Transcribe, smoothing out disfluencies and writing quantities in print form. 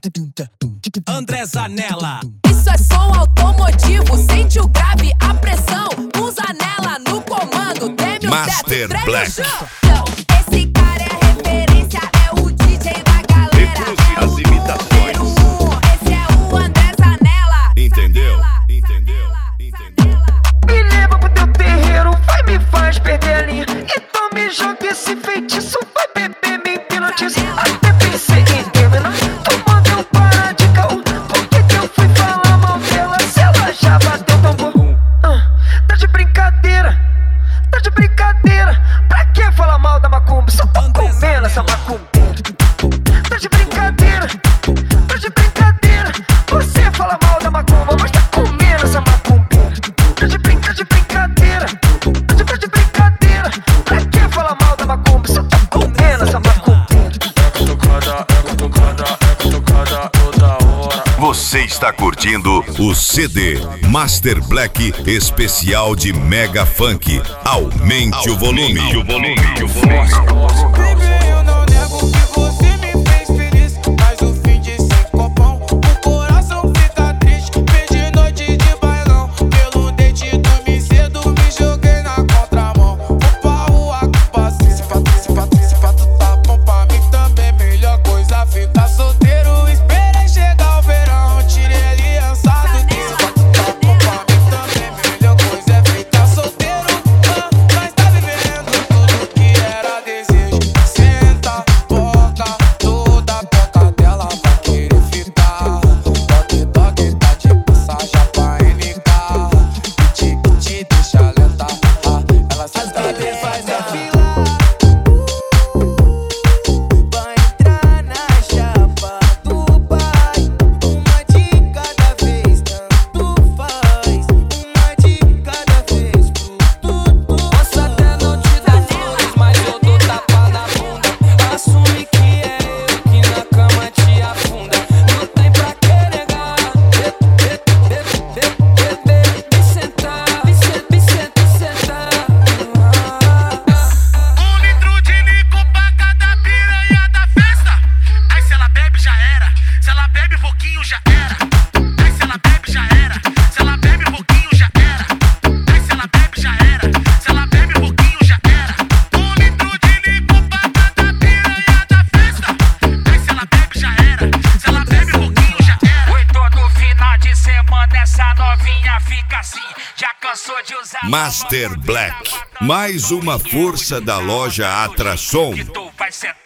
André Zanella. Isso é som automotivo, sente o grave, a pressão. Com Zanella no comando, teme o Master teto, Black. treme o chão. Esse cara é referência, é o DJ da galera. Recrute as imitações. Esse é o André Zanella. Entendeu? Entendeu? Entendeu? Me leva pro teu terreiro, vai me faz perder a linha. Então me joga esse feitiço, vai beber me hipnotiza. Até pensei em terminar, tomando um para de caô. Por que eu fui falar mal dela se ela já bateu tambor? Tá de brincadeira, tá de brincadeira. Pra que falar mal da macumba? Só tô comendo essa macumba. Tá de brincadeira, tá de brincadeira. Você fala mal da macumba, mas tá comendo essa macumba. Tá de brincadeira, tá de brincadeira. Pra que falar mal da macumba? Só tô comendo essa macumba. Você está curtindo o CD Master Black especial de Mega Funk. Aumente o volume. Baby, eu não nego que você me fez feliz, mas o fim de sem copão, o coração fica triste. Perdi noite de bailão, pelo dente dormi cedo, me joguei na contramão. Vou pra rua com paciência, se pra tu tá bom pra mim também. Melhor coisa ficar solteiro, esperei chegar o verão, tirei aliança do dedo. Se pra tu tá bom pra mim também, melhor coisa é ficar solteiro. Mas tá vivendo tudo que era desejo. Senta, boca, toda a toca dela vai querer ficar. Toque, tá de passagem pra NK. Te deixa lenta, ela senta e faz a fila. Vai entrar na chapa do pai. Uma de cada vez, tanto faz. Uma de cada vez, tudo. Posso até não te dar flores, mas eu dou tapa na bunda. Assume que é eu que na cama te afunda. Não tem pra que negar. Me sentar, me sentar. 1 litro de licor pra cada piranha da festa. Aí se ela bebe já era, se ela bebe pouquinho já era. Aí se ela bebe já era, se ela bebe pouquinho já era. Aí se ela bebe já era, se ela bebe pouquinho já era. 1 litro de licor pra cada piranha da festa. Aí se ela bebe já era, se ela bebe pouquinho já era. Oi, todo final de semana essa novinha fica assim. Já cansou de usar Master Black, mais uma força da loja Atração. que tu vai sentar.